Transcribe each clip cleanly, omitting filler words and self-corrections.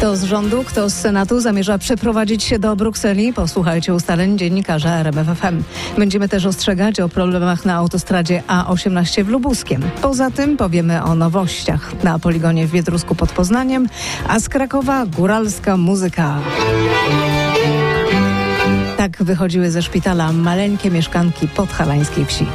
Kto z rządu, kto z Senatu zamierza przeprowadzić się do Brukseli? Posłuchajcie ustaleń dziennikarza RMFFM. Będziemy też ostrzegać o problemach na autostradzie A18 w Lubuskiem. Poza tym powiemy o nowościach na poligonie w Biedrusku pod Poznaniem, a z Krakowa góralska muzyka. Tak wychodziły ze szpitala maleńkie mieszkanki podhalańskiej wsi.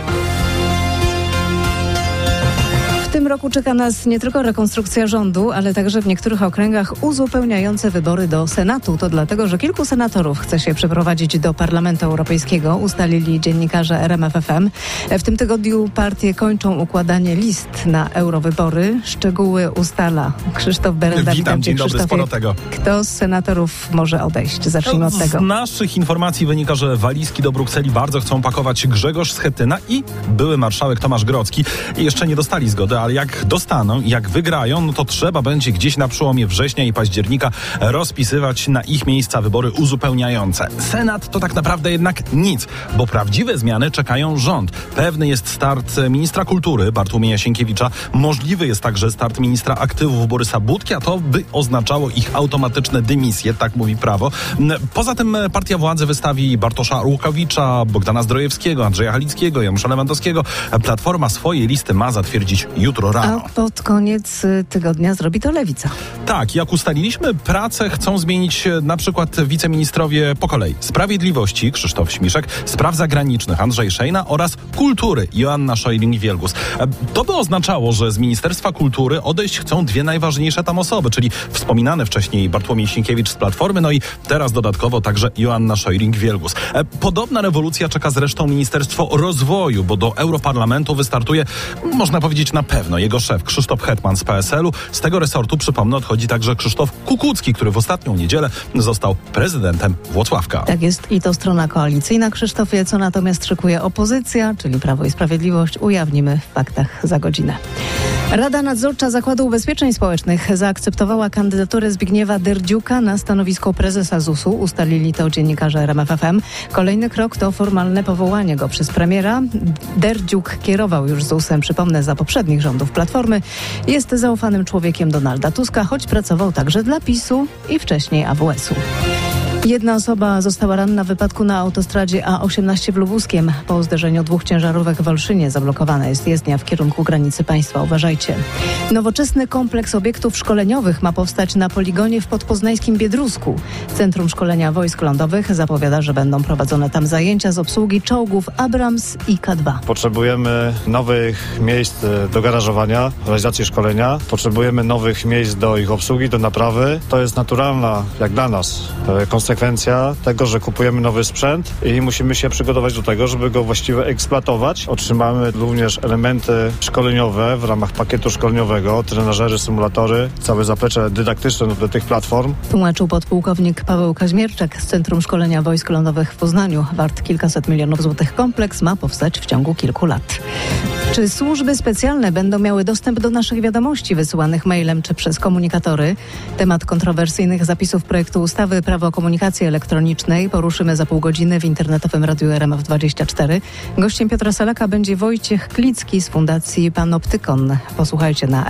W tym roku czeka nas nie tylko rekonstrukcja rządu, ale także w niektórych okręgach uzupełniające wybory do Senatu. To dlatego, że kilku senatorów chce się przeprowadzić do Parlamentu Europejskiego, ustalili dziennikarze RMFFM. W tym tygodniu partie kończą układanie list na eurowybory. Szczegóły ustala Krzysztof Berenda. Witam, dzień dobry, sporo tego. Kto z senatorów może odejść? Zacznijmy od tego. Z naszych informacji wynika, że walizki do Brukseli bardzo chcą pakować Grzegorz Schetyna i były marszałek Tomasz Grodzki. I jeszcze nie dostali zgody, ale jak dostaną, jak wygrają, no to trzeba będzie gdzieś na przełomie września i października rozpisywać na ich miejsca wybory uzupełniające. Senat to tak naprawdę jednak nic, bo prawdziwe zmiany czekają rząd. Pewny jest start ministra kultury Bartłomieja Sienkiewicza. Możliwy jest także start ministra aktywów Borysa Budki, a to by oznaczało ich automatyczne dymisje, tak mówi prawo. Poza tym partia władzy wystawi Bartosza Arłukowicza, Bogdana Zdrojewskiego, Andrzeja Halickiego, Janusza Lewandowskiego. Platforma swoje listy ma zatwierdzić jutro rano. A pod koniec tygodnia zrobi to Lewica. Tak, jak ustaliliśmy, pracę chcą zmienić na przykład wiceministrowie po kolei. Sprawiedliwości Krzysztof Śmiszek, spraw zagranicznych Andrzej Szejna oraz kultury Joanna Scheuring-Wielgus. To by oznaczało, że z Ministerstwa Kultury odejść chcą dwie najważniejsze tam osoby, czyli wspominany wcześniej Bartłomiej Sienkiewicz z Platformy, no i teraz dodatkowo także Joanna Scheuring-Wielgus. Podobna rewolucja czeka zresztą Ministerstwo Rozwoju, bo do Europarlamentu wystartuje, można powiedzieć na pewno, jego szef Krzysztof Hetman z PSL-u. Z tego resortu, przypomnę, odchodzi także Krzysztof Kukucki, który w ostatnią niedzielę został prezydentem Włocławka. Tak jest i to strona koalicyjna, Krzysztofie, co natomiast szykuje opozycja, czyli Prawo i Sprawiedliwość, ujawnimy w faktach za godzinę. Rada Nadzorcza Zakładu Ubezpieczeń Społecznych zaakceptowała kandydaturę Zbigniewa Derdziuka na stanowisko prezesa ZUS-u. Ustalili to dziennikarze RMFFM. Kolejny krok to formalne powołanie go przez premiera. Derdziuk kierował już ZUS-em, przypomnę, za poprzednich rządów Platformy. Jest zaufanym człowiekiem Donalda Tuska, choć pracował także dla PiS-u i wcześniej AWS-u. Jedna osoba została ranna w wypadku na autostradzie A18 w Lubuskiem. Po zderzeniu dwóch ciężarówek w Olszynie zablokowana jest jezdnia w kierunku granicy państwa. Uważajcie. Nowoczesny kompleks obiektów szkoleniowych ma powstać na poligonie w podpoznańskim Biedrusku. Centrum Szkolenia Wojsk Lądowych zapowiada, że będą prowadzone tam zajęcia z obsługi czołgów Abrams i K2. Potrzebujemy nowych miejsc do garażowania, realizacji szkolenia. Potrzebujemy nowych miejsc do ich obsługi, do naprawy. To jest naturalna, jak dla nas, konsekwencja tego, że kupujemy nowy sprzęt i musimy się przygotować do tego, żeby go właściwie eksploatować. Otrzymamy również elementy szkoleniowe w ramach pakietu szkoleniowego, trenażery, symulatory, całe zaplecze dydaktyczne do tych platform. Tłumaczył podpułkownik Paweł Kaźmierczak z Centrum Szkolenia Wojsk Lądowych w Poznaniu. Wart kilkaset milionów złotych kompleks ma powstać w ciągu kilku lat. Czy służby specjalne będą miały dostęp do naszych wiadomości wysyłanych mailem czy przez komunikatory? Temat kontrowersyjnych zapisów projektu ustawy Prawo o komunikacji elektronicznej poruszymy za pół godziny w internetowym radiu RMF24. Gościem Piotra Salaka będzie Wojciech Klicki z Fundacji Panoptykon. Posłuchajcie na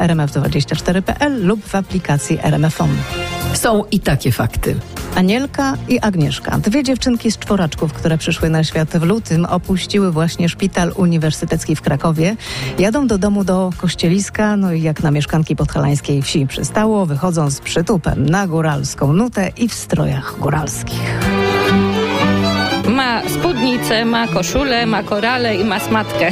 rmf24.pl lub w aplikacji RMF-on. Są i takie fakty. Anielka i Agnieszka, dwie dziewczynki z czworaczków, które przyszły na świat w lutym, opuściły właśnie szpital uniwersytecki w Krakowie. Jadą do domu do Kościeliska, no i jak na mieszkanki podhalańskiej wsi przystało, wychodzą z przytupem na góralską nutę i w strojach góralskich. Ma spódnicę, ma koszulę, ma korale i ma smatkę.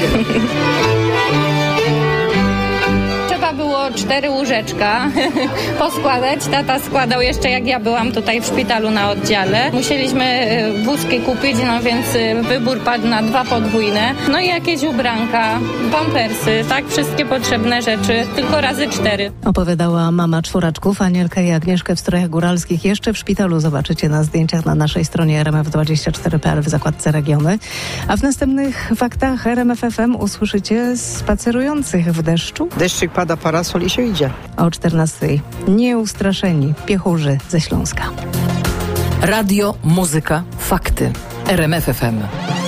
Było 4 łóżeczka poskładać. Tata składał jeszcze, jak ja byłam tutaj w szpitalu na oddziale. Musieliśmy wózki kupić, no więc wybór padł na 2 podwójne. No i jakieś ubranka, pampersy, tak? Wszystkie potrzebne rzeczy, tylko razy 4. Opowiadała mama czworaczków. Anielkę i Agnieszkę w strojach góralskich jeszcze w szpitalu zobaczycie na zdjęciach na naszej stronie rmf24.pl w zakładce Regiony. A w następnych faktach RMF FM usłyszycie spacerujących w deszczu. Deszczyk pada, parasol i się idzie. O 14:00 nieustraszeni piechurzy ze Śląska. Radio, muzyka, fakty. RMF FM.